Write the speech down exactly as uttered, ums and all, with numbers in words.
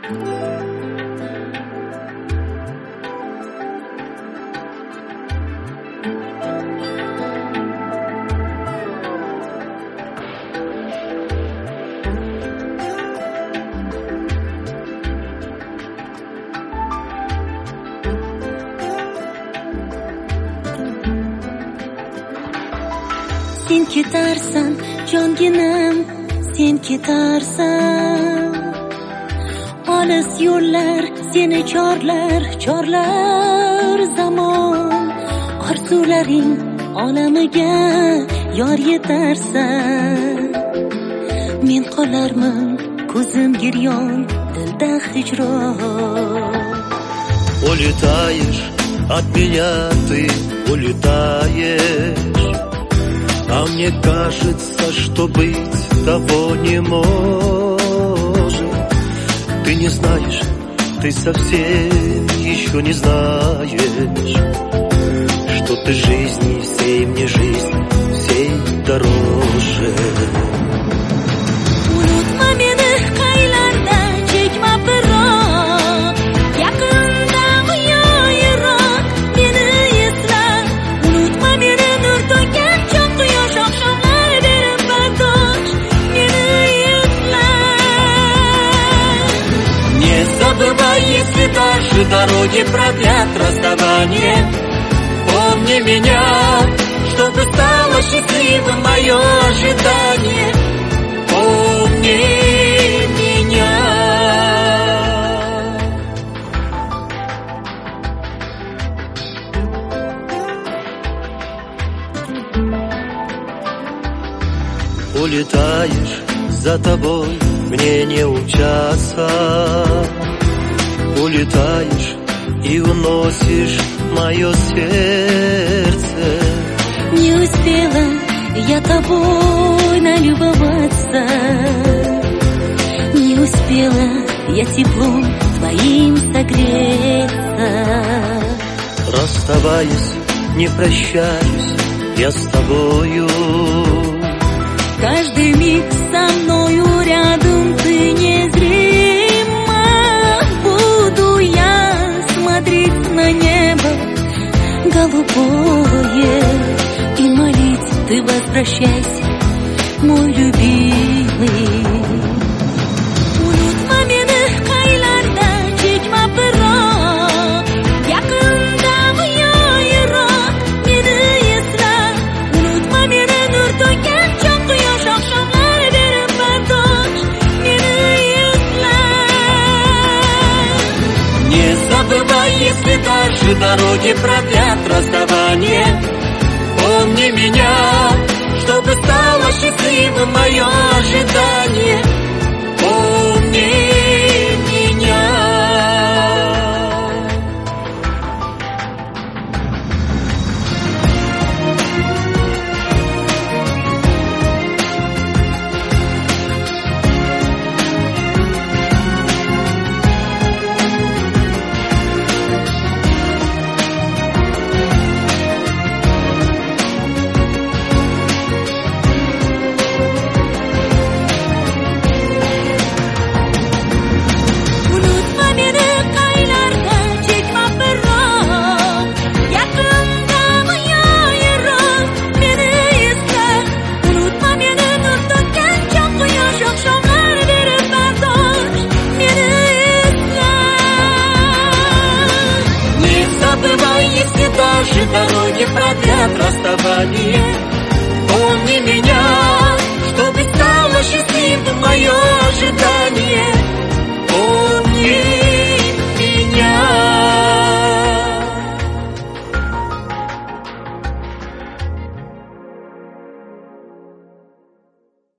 Sen ketarsan jonginam, sen ketarsan. Olis yo'llar seni chorlar, chorlar zamon. Orzularing olamiga yor yetarsan. Men qolarman ko'zim giryon, dilda hijron. Улетаешь от меня, ты улетаешь. А мне кажется, что быть того не может. Ты не знаешь, ты совсем еще не знаешь, что ты жизни всей мне жизнь, всей дороже. Unutma meni qaylarda chekma biroq, yaqindami yo yiroq, meni esla. Unutma meni nur to'kkan chok quyosh oqshomlar berib bardosh, meni esla. Не забывай, если даже дороги продлят расставание. Помни меня, чтобы стало счастливым мое ожидание. Помни меня. Улетаешь, за тобой мне не умчаться. Улетаешь и уносишь мое сердце. Не успела я тобой налюбоваться, не успела я теплом твоим согреться. Расставаясь, не прощаюсь я с тобою. Каждый миг со мною рядом ты незримо. Буду я смотреть на небо голубое и молить, ты возвращайся, мой любимый. Unutma meni qaylarda chekma biroq, yaqindami yo yiroq, meni esla. Unutma meni nur to'kkan chok quyosh oqshomlar berib bardosh, meni esla. Не забывай, если даже дороги продлят расставание. Помни меня, чтобы стало счастливым мое ожидание. Помни меня. Unutma meni qaylarda chekma biroq, yaqindami yo yiroq, meni esla. Unutma meni nur to'kkan chok quyosh oqshomlar berib bardosh, meni esla. Не забывай, если даже дороги продлят расставание. Помни